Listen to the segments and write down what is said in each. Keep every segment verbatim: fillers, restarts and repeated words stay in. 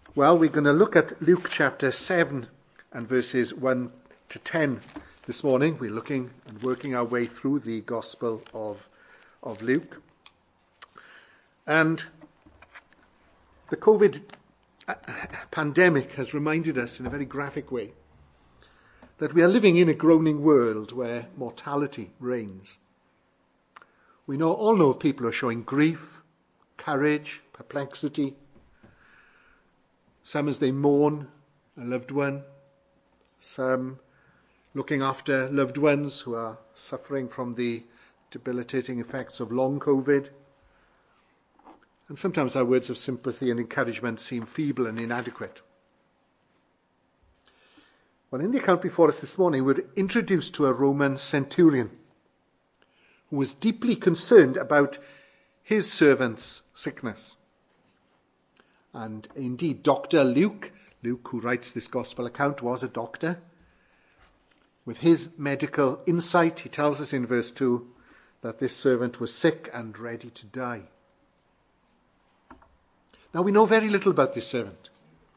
Well, we're going to look at Luke chapter seven and verses one to ten this morning. We're looking and working our way through the Gospel of, of Luke. And the COVID pandemic has reminded us in a very graphic way that we are living in a groaning world where mortality reigns. We know, all know of people who are showing grief, courage, perplexity, some as they mourn a loved one, some looking after loved ones who are suffering from the debilitating effects of long COVID. And sometimes our words of sympathy and encouragement seem feeble and inadequate. Well, in the account before us this morning, we're introduced to a Roman centurion who was deeply concerned about his servant's sickness. And indeed, Doctor Luke, Luke who writes this gospel account, was a doctor. With his medical insight, he tells us in verse two that this servant was sick and ready to die. Now, we know very little about this servant.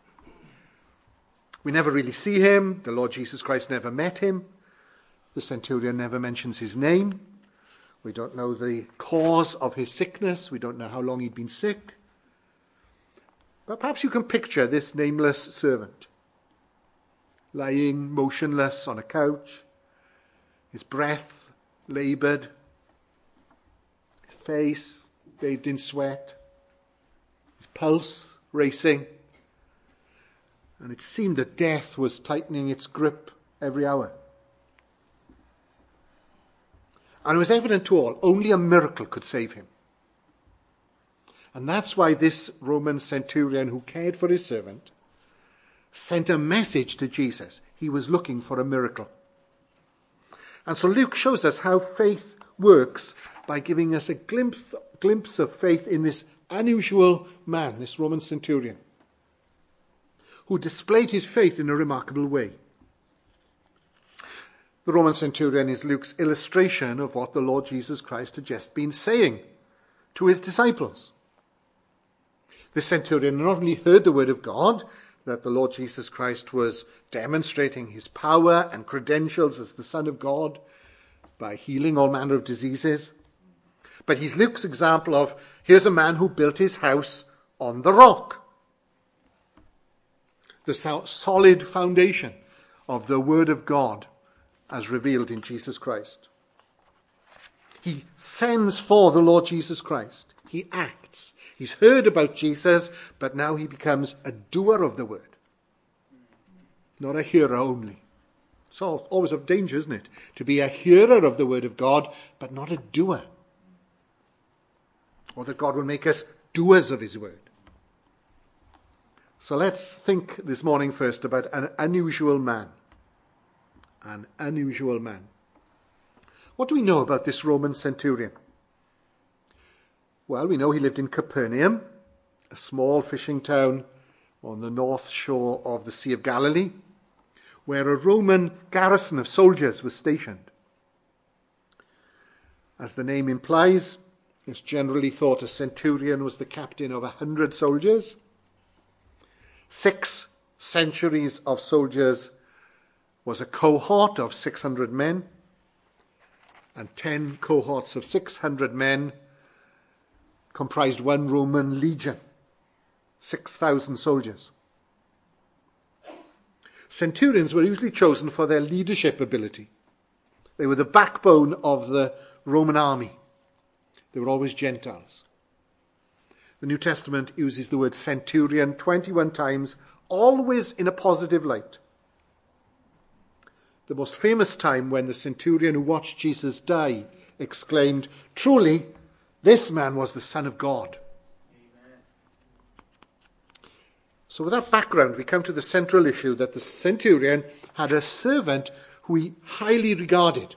We never really see him. The Lord Jesus Christ never met him. The centurion never mentions his name. We don't know the cause of his sickness. We don't know how long he'd been sick. But perhaps you can picture this nameless servant lying motionless on a couch, his breath laboured, his face bathed in sweat, his pulse racing, and it seemed that death was tightening its grip every hour. And it was evident to all, only a miracle could save him. And that's why this Roman centurion who cared for his servant sent a message to Jesus. He was looking for a miracle. And so Luke shows us how faith works by giving us a glimpse, glimpse of faith in this unusual man, this Roman centurion, who displayed his faith in a remarkable way. The Roman centurion is Luke's illustration of what the Lord Jesus Christ had just been saying to his disciples. The centurion not only heard the word of God, that the Lord Jesus Christ was demonstrating his power and credentials as the Son of God by healing all manner of diseases, but he's Luke's example of, here's a man who built his house on the rock. The solid foundation of the word of God as revealed in Jesus Christ. He sends for the Lord Jesus Christ. He acts. He's heard about Jesus, but now he becomes a doer of the word. Not a hearer only. It's always a danger, isn't it? To be a hearer of the word of God, but not a doer. Or that God will make us doers of his word. So let's think this morning first about an unusual man. An unusual man. What do we know about this Roman centurion? Well, we know he lived in Capernaum, a small fishing town on the north shore of the Sea of Galilee, where a Roman garrison of soldiers was stationed. As the name implies, it's generally thought a centurion was the captain of a hundred soldiers. Six centuries of soldiers was a cohort of six hundred men, and ten cohorts of six hundred men comprised one Roman legion, six thousand soldiers. Centurions were usually chosen for their leadership ability. They were the backbone of the Roman army. They were always Gentiles. The New Testament uses the word centurion twenty-one times, always in a positive light. The most famous time when the centurion who watched Jesus die exclaimed, "Truly, this man was the Son of God." Amen. So with that background, we come to the central issue that the centurion had a servant who he highly regarded.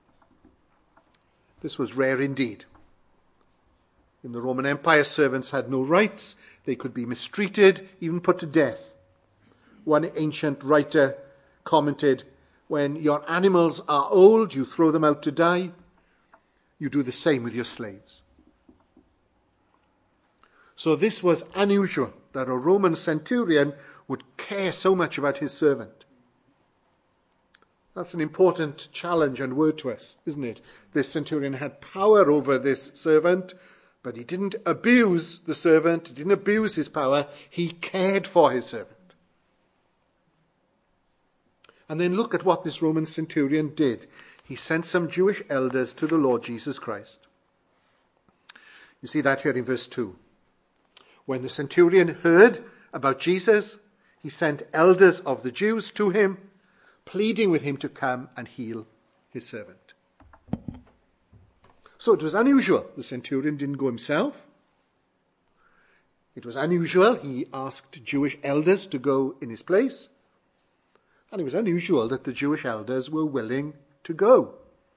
This was rare indeed. In the Roman Empire, servants had no rights. They could be mistreated, even put to death. One ancient writer commented, "When your animals are old, you throw them out to die. You do the same with your slaves." So this was unusual. that a Roman centurion would care so much about his servant. That's an important challenge and word to us, isn't it? This centurion had power over this servant, but he didn't abuse the servant, he didn't abuse his power, he cared for his servant. And then look at what this Roman centurion did. He sent some Jewish elders to the Lord Jesus Christ. You see that here in verse two. When the centurion heard about Jesus, he sent elders of the Jews to him, pleading with him to come and heal his servant. So it was unusual. The centurion didn't go himself. It was unusual. He asked Jewish elders to go in his place. And it was unusual that the Jewish elders were willing to go.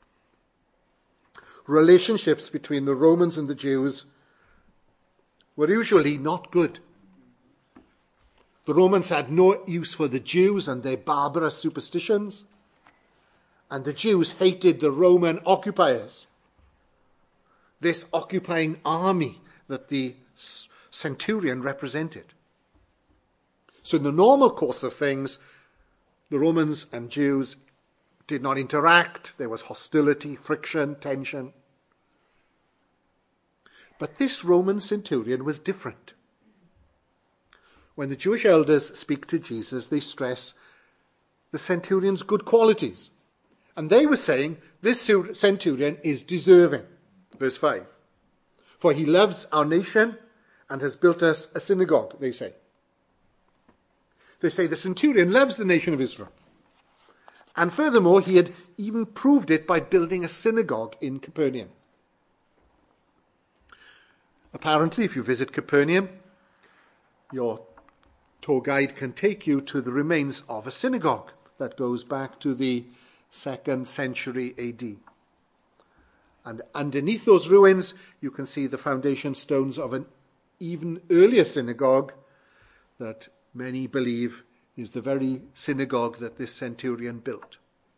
Relationships between the Romans and the Jews were usually not good. The Romans had no use for the Jews and their barbarous superstitions, and the Jews hated the Roman occupiers, this occupying army that the centurion represented. So in the normal course of things, the Romans and Jews did not interact. There was hostility, friction, tension. But this Roman centurion was different. When the Jewish elders speak to Jesus, they stress the centurion's good qualities. And they were saying, this centurion is deserving. Verse five. For he loves our nation and has built us a synagogue, they say. They say the centurion loves the nation of Israel. And furthermore, he had even proved it by building a synagogue in Capernaum. Apparently, if you visit Capernaum, your tour guide can take you to the remains of a synagogue that goes back to the second century A D. And underneath those ruins, you can see the foundation stones of an even earlier synagogue that many believe is the very synagogue that this centurion built.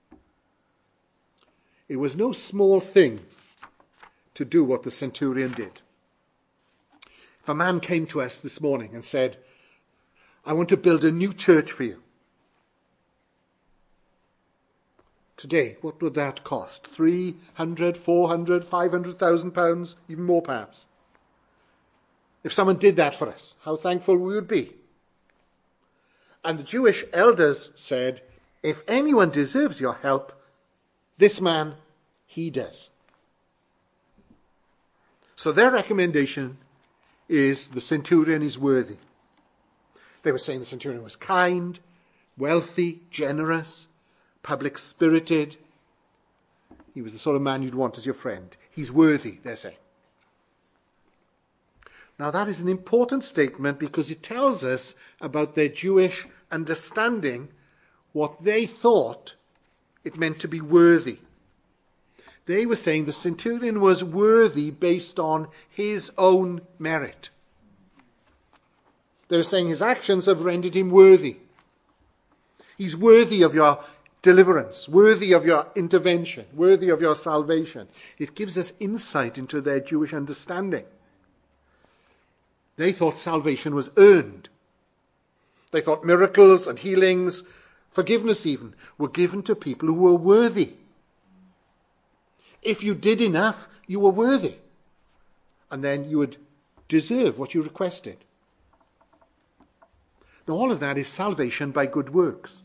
It was no small thing to do what the centurion did. If a man came to us this morning and said, I want to build a new church for you. Today, what would that cost? Three hundred, four hundred, five hundred thousand pounds, even more perhaps. If someone did that for us, how thankful we would be. And the Jewish elders said, if anyone deserves your help, this man, he does. So their recommendation is the centurion is worthy. They were saying the centurion was kind, wealthy, generous, public-spirited. He was the sort of man you'd want as your friend. He's worthy, they're saying. Now that is an important statement because it tells us about their Jewish understanding, what they thought it meant to be worthy. They were saying the centurion was worthy based on his own merit. They were saying his actions have rendered him worthy. He's worthy of your deliverance, worthy of your intervention, worthy of your salvation. It gives us insight into their Jewish understanding. They thought salvation was earned. They thought miracles and healings, forgiveness even, were given to people who were worthy. If you did enough, you were worthy. And then you would deserve what you requested. Now all of that is salvation by good works.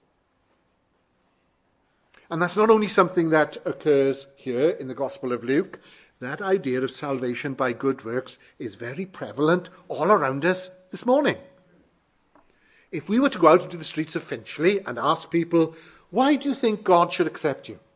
And that's not only something that occurs here in the Gospel of Luke. That idea of salvation by good works is very prevalent all around us this morning. If we were to go out into the streets of Finchley and ask people, why do you think God should accept you?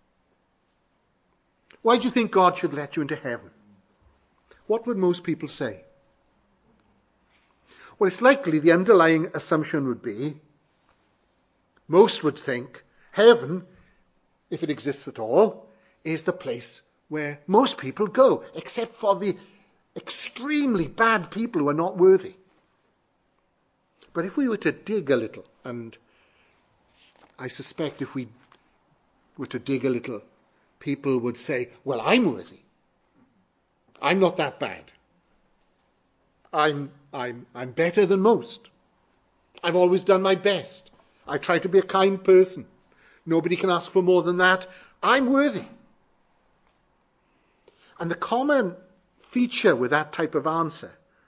Why do you think God should let you into heaven? What would most people say? Well, it's likely the underlying assumption would be, most would think, heaven, if it exists at all, is the place where most people go, except for the extremely bad people who are not worthy. But if we were to dig a little, and I suspect if we were to dig a little, people would say, well, I'm worthy. I'm not that bad. I'm, I'm, I'm better than most. I've always done my best. I try to be a kind person. Nobody can ask for more than that. I'm worthy. And the common feature with that type of answer,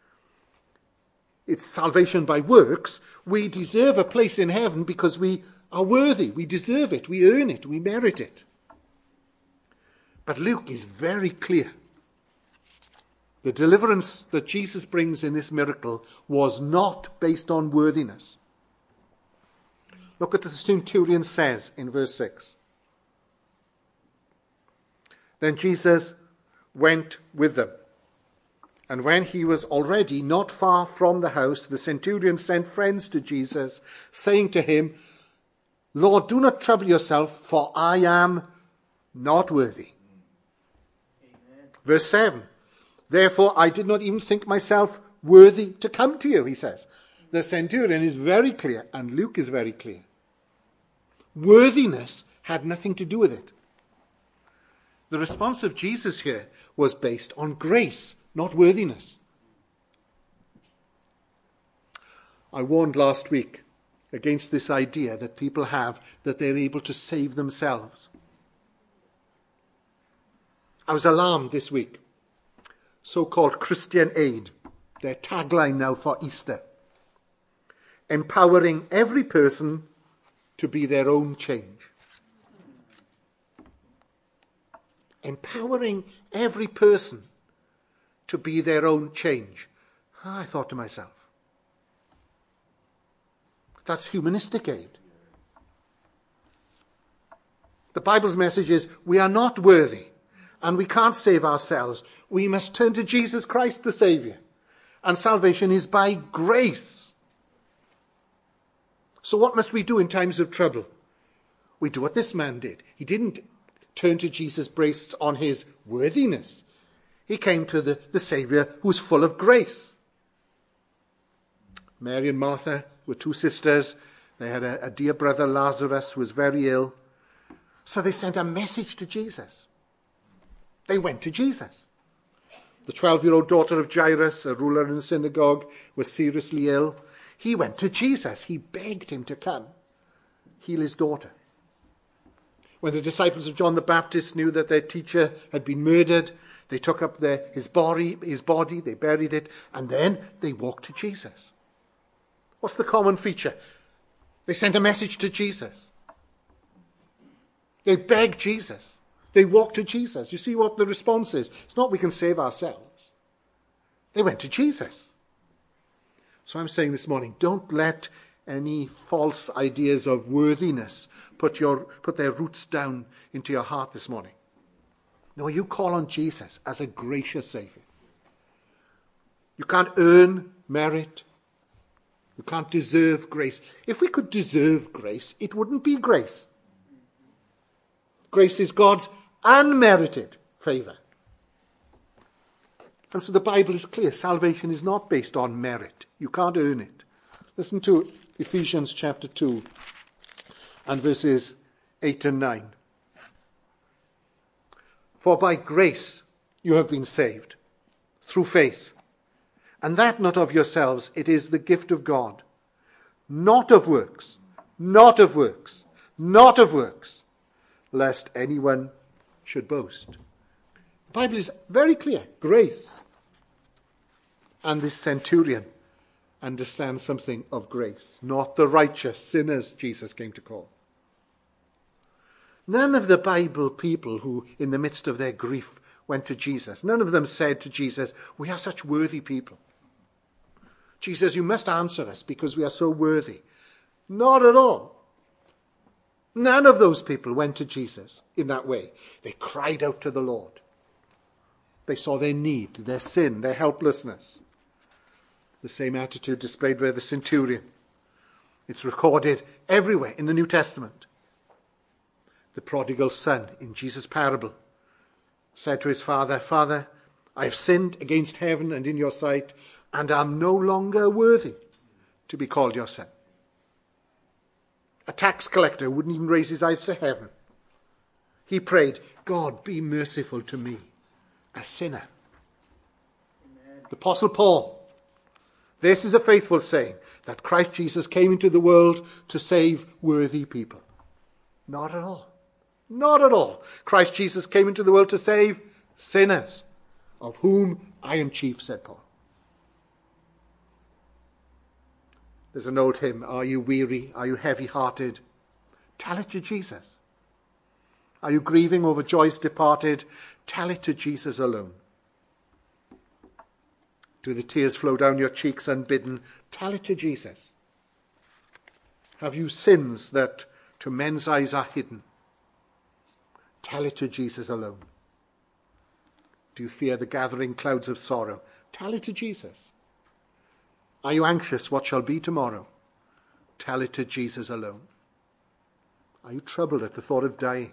it's salvation by works. We deserve a place in heaven because we are worthy. We deserve it. We earn it. We merit it. But Luke is very clear. The deliverance that Jesus brings in this miracle was not based on worthiness. Look what the centurion says in verse six. Then Jesus went with them. And when he was already not far from the house, the centurion sent friends to Jesus, saying to him, Lord, do not trouble yourself, for I am not worthy. Amen. Verse seven. Therefore, I did not even think myself worthy to come to you, he says. The centurion is very clear, and Luke is very clear. Worthiness had nothing to do with it. The response of Jesus here was based on grace, not worthiness. I warned last week against this idea that people have that they're able to save themselves. I was alarmed this week. So-called Christian Aid, their tagline now for Easter. Empowering every person to be their own change. Empowering every person to be their own change. I thought to myself, that's humanistic aid. The Bible's message is we are not worthy and we can't save ourselves. We must turn to Jesus Christ the Saviour. And salvation is by grace. So what must we do in times of trouble? We do what this man did. He didn't turn to Jesus based on his worthiness. He came to the, the Saviour who was full of grace. Mary and Martha were two sisters. They had a, a dear brother, Lazarus, who was very ill. So they sent a message to Jesus. They went to Jesus. The twelve-year-old daughter of Jairus, a ruler in the synagogue, was seriously ill. He went to Jesus. He begged him to come, heal his daughter. When the disciples of John the Baptist knew that their teacher had been murdered, they took up their, his body, his body, they buried it, and then they walked to Jesus. What's the common feature? They sent a message to Jesus. They begged Jesus. They walked to Jesus. You see what the response is? It's not we can save ourselves. They went to Jesus. So I'm saying this morning, don't let any false ideas of worthiness put your put their roots down into your heart this morning. No, you call on Jesus as a gracious Saviour. You can't earn merit. You can't deserve grace. If we could deserve grace, it wouldn't be grace. Grace is God's unmerited favour. And so the Bible is clear. Salvation is not based on merit. You can't earn it. Listen to Ephesians chapter two and verses eight and nine. For by grace you have been saved, through faith. And that not of yourselves, it is the gift of God. Not of works, not of works, not of works, lest anyone should boast. The Bible is very clear. Grace. And this centurion understands something of grace. Not the righteous sinners Jesus came to call. None of the Bible people who, in the midst of their grief, went to Jesus, none of them said to Jesus, we are such worthy people. Jesus, you must answer us because we are so worthy. Not at all. None of those people went to Jesus in that way. They cried out to the Lord. They saw their need, their sin, their helplessness. The same attitude displayed by the centurion. It's recorded everywhere in the New Testament. The prodigal son in Jesus' parable said to his father, Father, I have sinned against heaven and in your sight, and am no longer worthy to be called your son. A tax collector wouldn't even raise his eyes to heaven. He prayed, God, be merciful to me, a sinner. Amen. The Apostle Paul This is a faithful saying, that Christ Jesus came into the world to save worthy people. Not at all. Not at all. Christ Jesus came into the world to save sinners, of whom I am chief, said Paul. There's an old hymn, are you weary? Are you heavy-hearted? Tell it to Jesus. Are you grieving over joys departed? Tell it to Jesus alone. Do the tears flow down your cheeks unbidden? Tell it to Jesus. Have you sins that to men's eyes are hidden? Tell it to Jesus alone. Do you fear the gathering clouds of sorrow? Tell it to Jesus. Are you anxious what shall be tomorrow? Tell it to Jesus alone. Are you troubled at the thought of dying?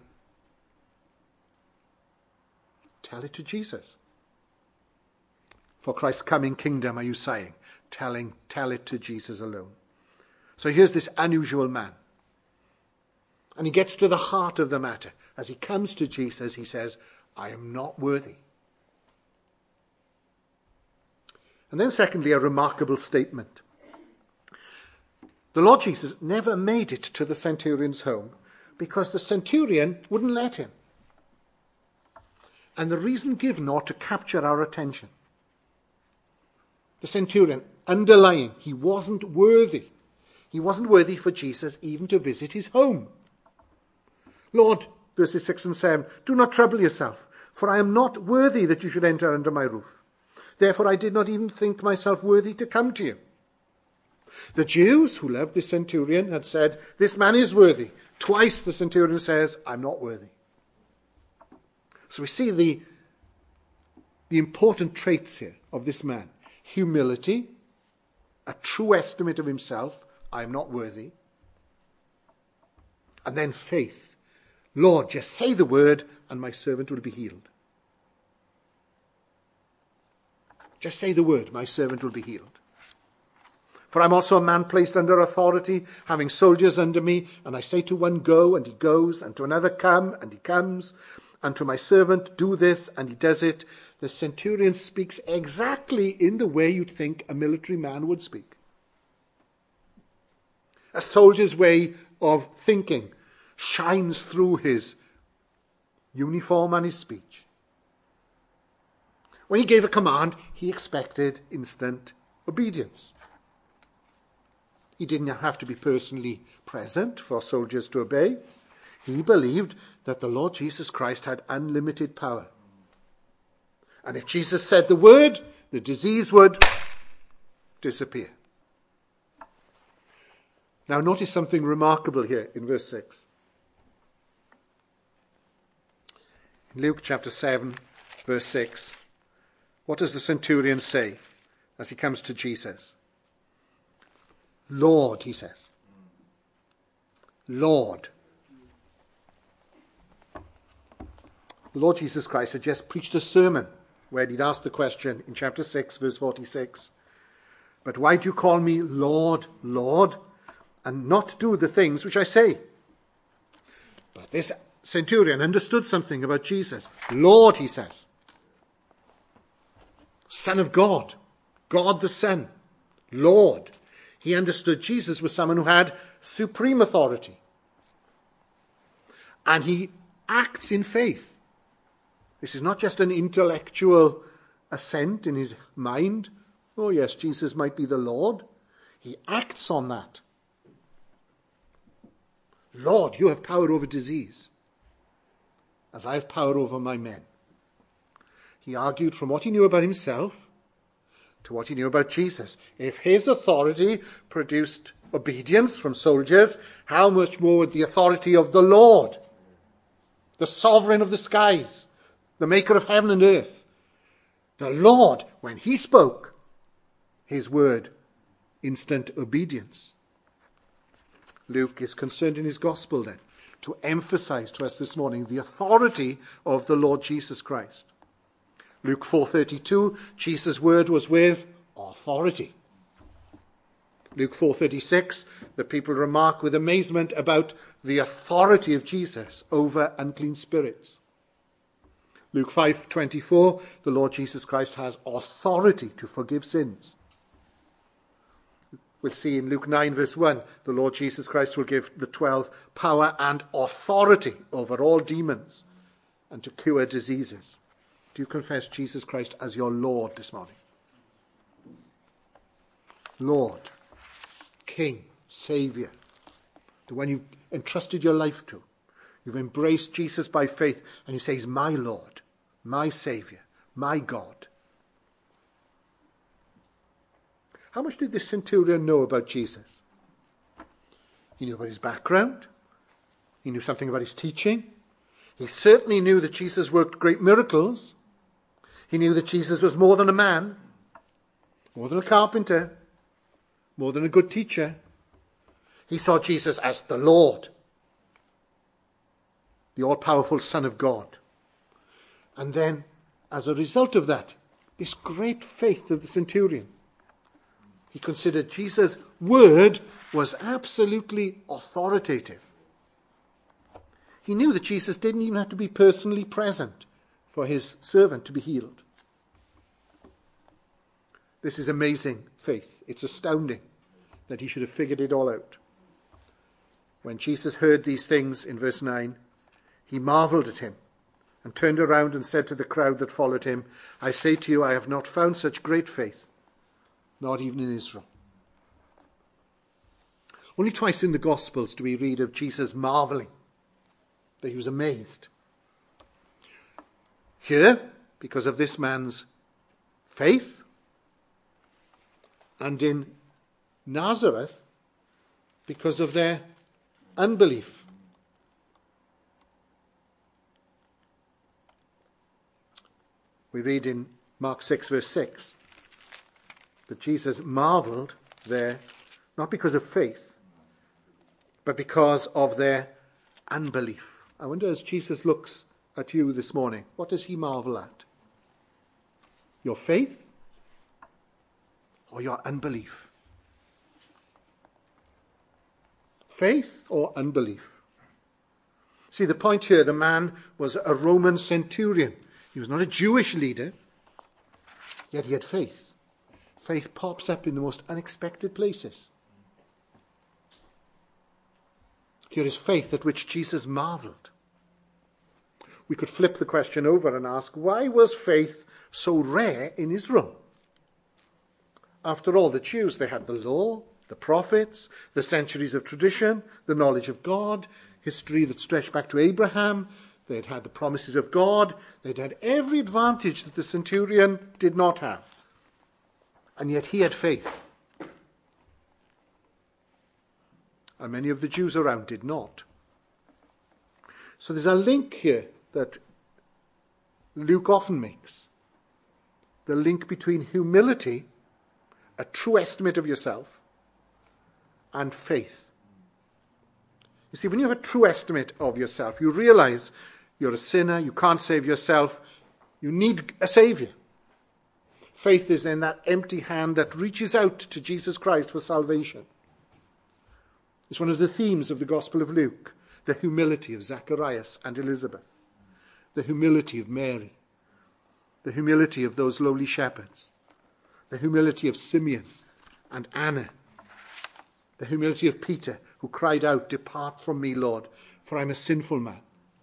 Tell it to Jesus. For Christ's coming kingdom are you sighing? Telling, tell it to Jesus alone. So here's this unusual man. And he gets to the heart of the matter. As he comes to Jesus, he says, I am not worthy. And then secondly, a remarkable statement. The Lord Jesus never made it to the centurion's home because the centurion wouldn't let him. And the reason given ought to capture our attention. The centurion, underlying, he wasn't worthy. He wasn't worthy for Jesus even to visit his home. Lord, verses six and seven, do not trouble yourself, for I am not worthy that you should enter under my roof. Therefore I did not even think myself worthy to come to you. The Jews who loved the centurion had said, this man is worthy. Twice the centurion says, I'm not worthy. So we see the, the important traits here of this man. Humility, a true estimate of himself, I am not worthy. And then faith. Lord, just say the word and my servant will be healed. Just say the word, my servant will be healed. For I'm also a man placed under authority, having soldiers under me, and I say to one, go, and he goes, and to another, come, and he comes, and to my servant, do this, and he does it. The centurion speaks exactly in the way you'd think a military man would speak. A soldier's way of thinking shines through his uniform and his speech. When he gave a command, he expected instant obedience. He didn't have to be personally present for soldiers to obey. He believed that the Lord Jesus Christ had unlimited power. And if Jesus said the word, the disease would disappear. Now notice something remarkable here in verse six. In Luke chapter seven, verse six, what does the centurion say as he comes to Jesus? Lord, he says. Lord. The Lord Jesus Christ had just preached a sermon where he'd asked the question in chapter six, verse forty-six. But why do you call me Lord, Lord, and not do the things which I say? But this centurion understood something about Jesus. Lord, he says. Son of God. God the Son. Lord. He understood Jesus was someone who had supreme authority. And he acts in faith. This is not just an intellectual assent in his mind. Oh yes, Jesus might be the Lord. He acts on that. Lord, you have power over disease, as I have power over my men. He argued from what he knew about himself to what he knew about Jesus. If his authority produced obedience from soldiers, how much more would the authority of the Lord, the sovereign of the skies, the maker of heaven and earth, the Lord, when he spoke, his word, instant obedience. Luke is concerned in his gospel then to emphasize to us this morning the authority of the Lord Jesus Christ. Luke four thirty-two, Jesus' word was with authority. Luke four thirty-six, the people remark with amazement about the authority of Jesus over unclean spirits. Luke five twenty-four, the Lord Jesus Christ has authority to forgive sins. We'll see in Luke nine verse one, the Lord Jesus Christ will give the twelve power and authority over all demons and to cure diseases. Do you confess Jesus Christ as your Lord this morning? Lord, King, Saviour, the one you've entrusted your life to. You've embraced Jesus by faith and you say he's my Lord, my Saviour, my God. How much did this centurion know about Jesus? He knew about his background. He knew something about his teaching. He certainly knew that Jesus worked great miracles. He knew that Jesus was more than a man, more than a carpenter, more than a good teacher. He saw Jesus as the Lord, the all-powerful Son of God. And then, as a result of that, this great faith of the centurion. He considered Jesus' word was absolutely authoritative. He knew that Jesus didn't even have to be personally present for his servant to be healed. This is amazing faith. It's astounding that he should have figured it all out. When Jesus heard these things in verse nine, he marveled at him and turned around and said to the crowd that followed him, I say to you, I have not found such great faith, not even in Israel. Only twice in the Gospels do we read of Jesus marveling, that he was amazed. Here, because of this man's faith, and in Nazareth, because of their unbelief. We read in Mark six verse six that Jesus marveled there, not because of faith, but because of their unbelief. I wonder, as Jesus looks at you this morning, what does he marvel at? Your faith or your unbelief? Faith or unbelief? See, the point here, the man was a Roman centurion. He was not a Jewish leader, yet he had faith. Faith pops up in the most unexpected places. Here is faith at which Jesus marveled. We could flip the question over and ask, why was faith so rare in Israel? After all, the Jews, they had the law, the prophets, the centuries of tradition, the knowledge of God, history that stretched back to Abraham. They'd had the promises of God. They'd had every advantage that the centurion did not have. And yet he had faith. And many of the Jews around did not. So there's a link here that Luke often makes. The link between humility, a true estimate of yourself, and faith. You see, when you have a true estimate of yourself, you realize you're a sinner, you can't save yourself, you need a saviour. Faith is then that empty hand that reaches out to Jesus Christ for salvation. It's one of the themes of the Gospel of Luke, the humility of Zacharias and Elizabeth, the humility of Mary, the humility of those lowly shepherds, the humility of Simeon and Anna, the humility of Peter, who cried out, "Depart from me, Lord, for I'm a sinful man."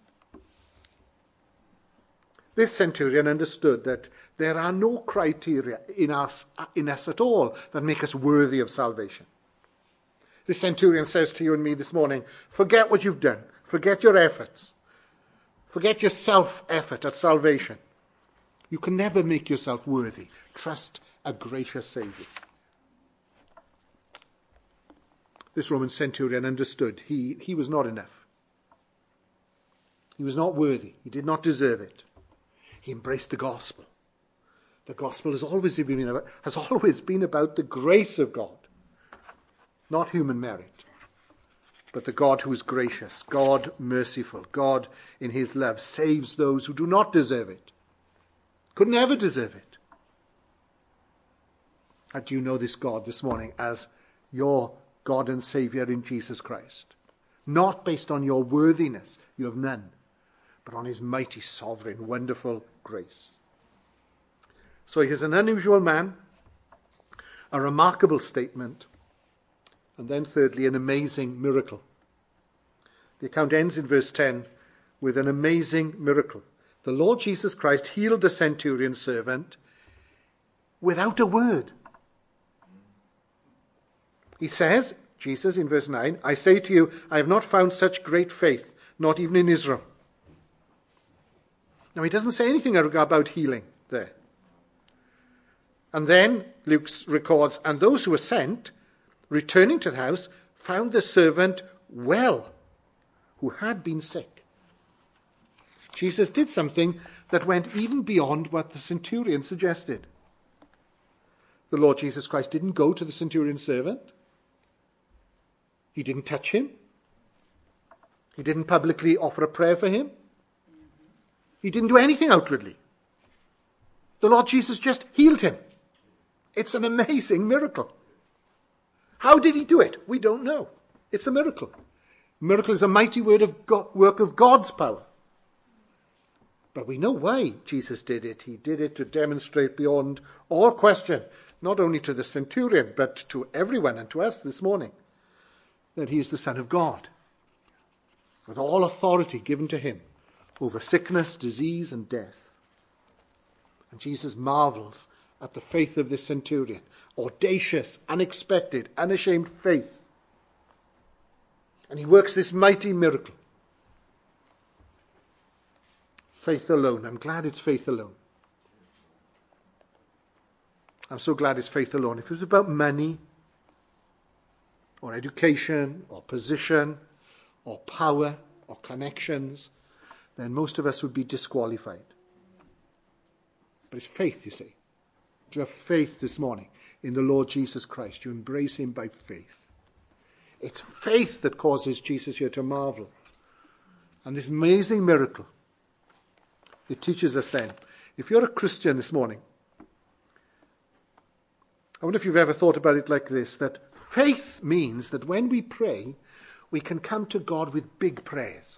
This centurion understood that there are no criteria in us, in us at all that make us worthy of salvation. This centurion says to you and me this morning, forget what you've done. Forget your efforts. Forget your self-effort at salvation. You can never make yourself worthy. Trust a gracious Saviour. This Roman centurion understood he, he was not enough. He was not worthy. He did not deserve it. He embraced the gospel. The gospel has always been about, has always been about the grace of God, not human merit, but the God who is gracious, God merciful, God in his love saves those who do not deserve it, could never deserve it. And do you know this God this morning as your God and Saviour in Jesus Christ? Not based on your worthiness, you have none, but on his mighty, sovereign, wonderful grace. So he is an unusual man, a remarkable statement, And then thirdly, an amazing miracle. The account ends in verse ten with an amazing miracle. The Lord Jesus Christ healed the centurion's servant without a word. He says, Jesus in verse nine, I say to you, I have not found such great faith, not even in Israel. Now he doesn't say anything about healing there. And then Luke records, and those who were sent, returning to the house, found the servant well, who had been sick. Jesus did something that went even beyond what the centurion suggested. The Lord Jesus Christ didn't go to the centurion's servant. He didn't touch him. He didn't publicly offer a prayer for him. He didn't do anything outwardly. The Lord Jesus just healed him. It's an amazing miracle. How did he do it? We don't know. It's a miracle. Miracle is a mighty word of God, work of God's power. But we know why Jesus did it. He did it to demonstrate beyond all question, not only to the centurion, but to everyone and to us this morning, that he is the Son of God, with all authority given to him over sickness, disease, and death. And Jesus marvels at the faith of this centurion. Audacious, unexpected, unashamed faith. And he works this mighty miracle. Faith alone. I'm glad it's faith alone. I'm so glad it's faith alone. If it was about money, or education, or position, or power, or connections, then most of us would be disqualified. But it's faith, you see. Do you have faith this morning in the Lord Jesus Christ? You embrace him by faith. It's faith that causes Jesus here to marvel. And this amazing miracle, it teaches us then, if you're a Christian this morning, I wonder if you've ever thought about it like this, that faith means that when we pray, we can come to God with big prayers.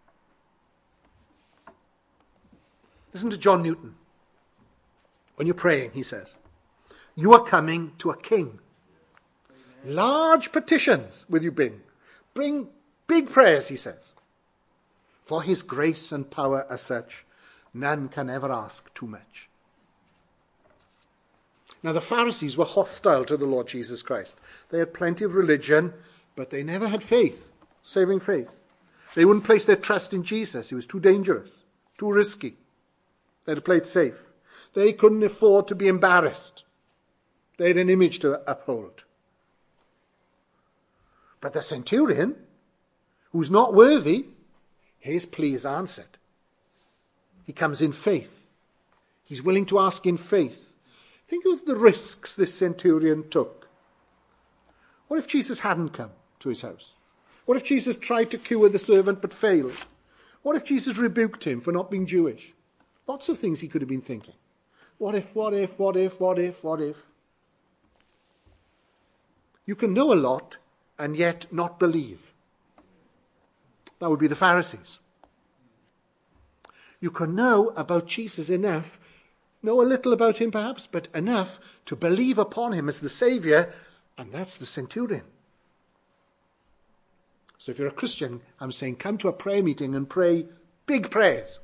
Listen to John Newton. When you're praying, he says, you are coming to a king. Amen. Large petitions will you bring. Bring big prayers, he says. For his grace and power are such, none can ever ask too much. Now the Pharisees were hostile to the Lord Jesus Christ. They had plenty of religion, but they never had faith, saving faith. They wouldn't place their trust in Jesus. It was too dangerous, too risky. They had to play it safe. They couldn't afford to be embarrassed. They had an image to uphold. But the centurion, who's not worthy, his plea is answered. He comes in faith. He's willing to ask in faith. Think of the risks this centurion took. What if Jesus hadn't come to his house? What if Jesus tried to cure the servant but failed? What if Jesus rebuked him for not being Jewish? Lots of things he could have been thinking. What if, what if, what if, what if, what if? You can know a lot and yet not believe. That would be the Pharisees. You can know about Jesus enough, know a little about him perhaps, but enough to believe upon him as the Saviour, and that's the centurion. So if you're a Christian, I'm saying come to a prayer meeting and pray big prayers.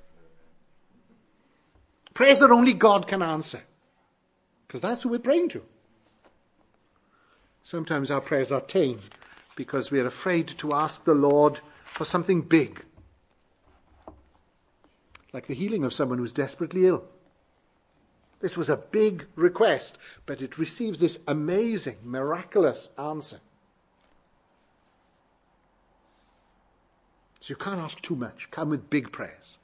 Prayers that only God can answer. Because that's who we're praying to. Sometimes our prayers are tame because we are afraid to ask the Lord for something big. Like the healing of someone who's desperately ill. This was a big request, but it receives this amazing, miraculous answer. So you can't ask too much. Come with big prayers.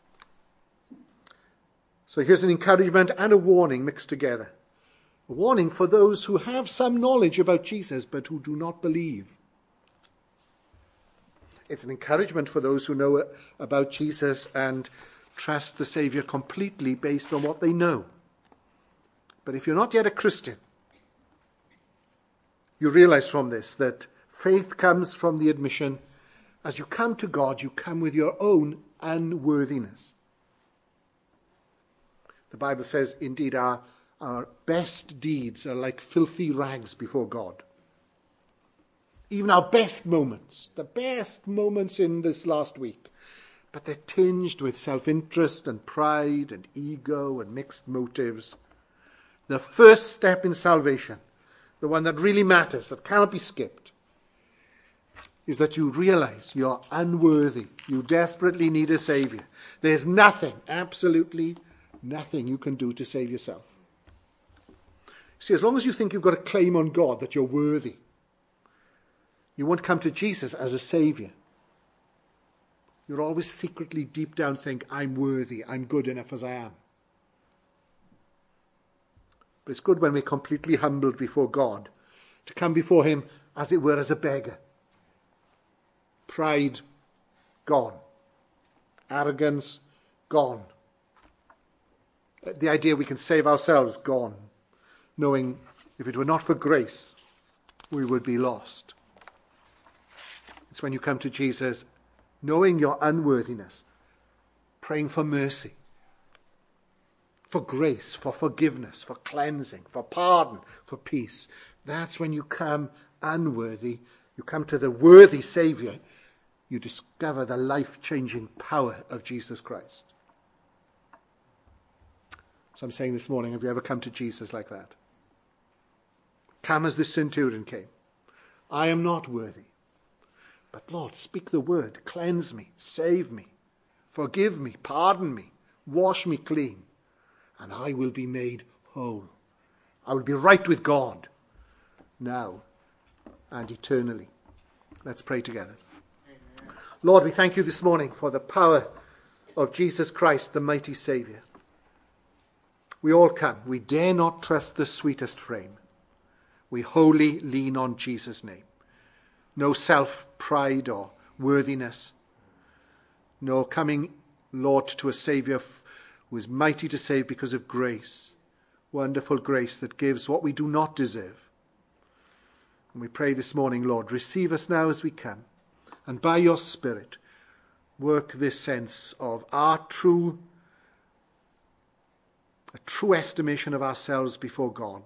So here's an encouragement and a warning mixed together. A warning for those who have some knowledge about Jesus but who do not believe. It's an encouragement for those who know about Jesus and trust the Saviour completely based on what they know. But if you're not yet a Christian, you realize from this that faith comes from the admission, as you come to God, you come with your own unworthiness. The Bible says, indeed, our, our best deeds are like filthy rags before God. even our best moments, the best moments in this last week, but they're tinged with self-interest and pride and ego and mixed motives. The first step in salvation, the one that really matters, that cannot be skipped, is that you realize you're unworthy. You desperately need a Savior. There's nothing, absolutely nothing you can do to save yourself. See, as long as you think you've got a claim on God that you're worthy, you won't come to Jesus as a Savior. You'll always secretly deep down think, I'm worthy, I'm good enough as I am. But it's good when we're completely humbled before God, to come before him, as it were, as a beggar. Pride, gone. Arrogance, gone. The idea we can save ourselves, gone. Knowing if it were not for grace, we would be lost. It's when you come to Jesus, knowing your unworthiness, praying for mercy, for grace, for forgiveness, for cleansing, for pardon, for peace. That's when you come unworthy. You come to the worthy Saviour. You discover the life-changing power of Jesus Christ. So I'm saying this morning, have you ever come to Jesus like that? Come as the centurion came. I am not worthy. But Lord, speak the word, cleanse me, save me, forgive me, pardon me, wash me clean, and I will be made whole. I will be right with God now and eternally. Let's pray together. Amen. Lord, we thank you this morning for the power of Jesus Christ, the mighty Saviour. We all come. We dare not trust the sweetest frame. We wholly lean on Jesus' name. No self-pride or worthiness. No coming, Lord, to a Saviour who is mighty to save because of grace. Wonderful grace that gives what we do not deserve. And we pray this morning, Lord, receive us now as we come. And by your Spirit, work this sense of our true, a true estimation of ourselves before God.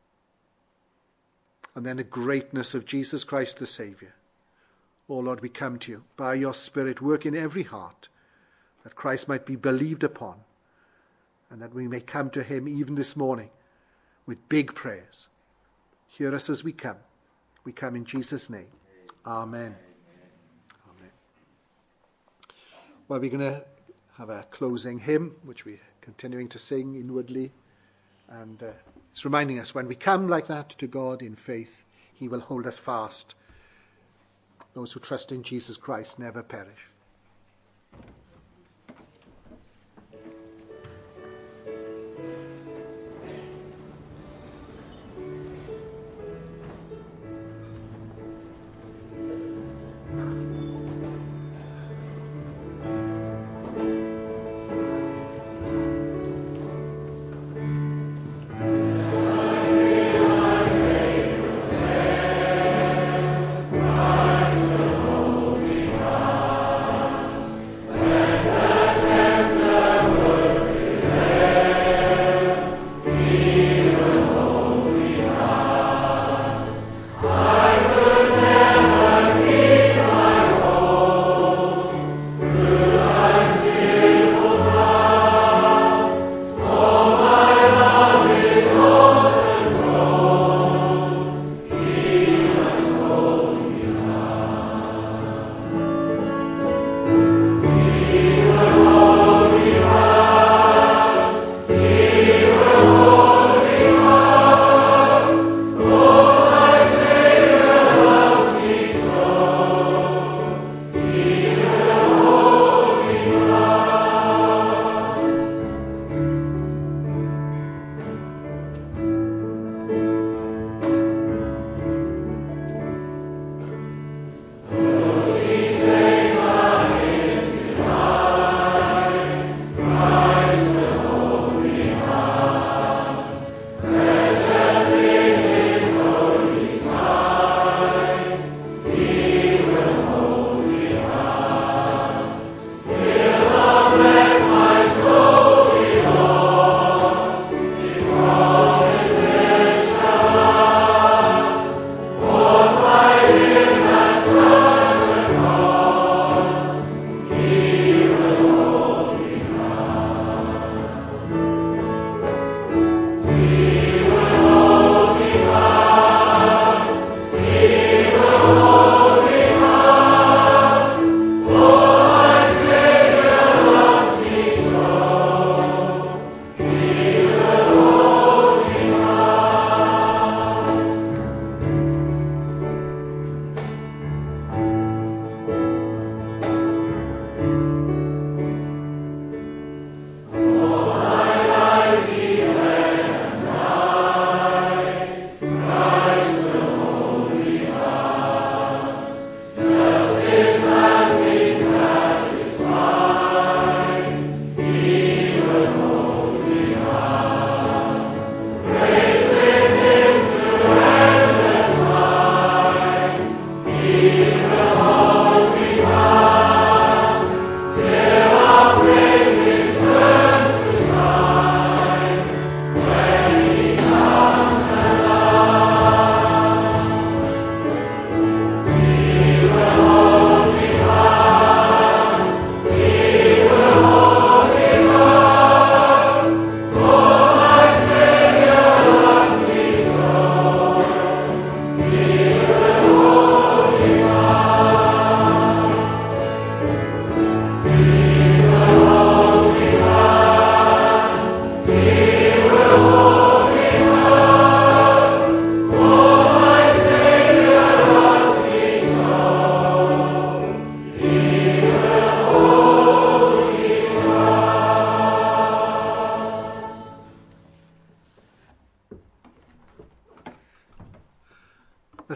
And then the greatness of Jesus Christ the Saviour. Oh Lord, we come to you. By your Spirit, work in every heart, that Christ might be believed upon, and that we may come to him even this morning with big prayers. Hear us as we come. We come in Jesus' name. Amen. Amen. Well, we're going to have a closing hymn, which we're continuing to sing inwardly. And uh, it's reminding us, when we come like that to God in faith, he will hold us fast. Those who trust in Jesus Christ never perish.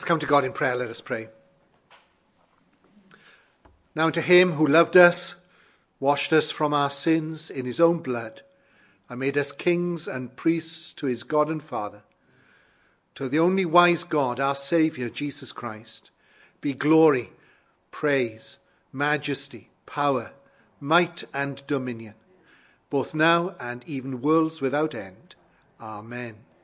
come to God in prayer. Let us pray. Now to him who loved us, washed us from our sins in his own blood, and made us kings and priests to his God and Father, to the only wise God, our Saviour, Jesus Christ, be glory, praise, majesty, power, might and dominion, both now and even worlds without end. Amen.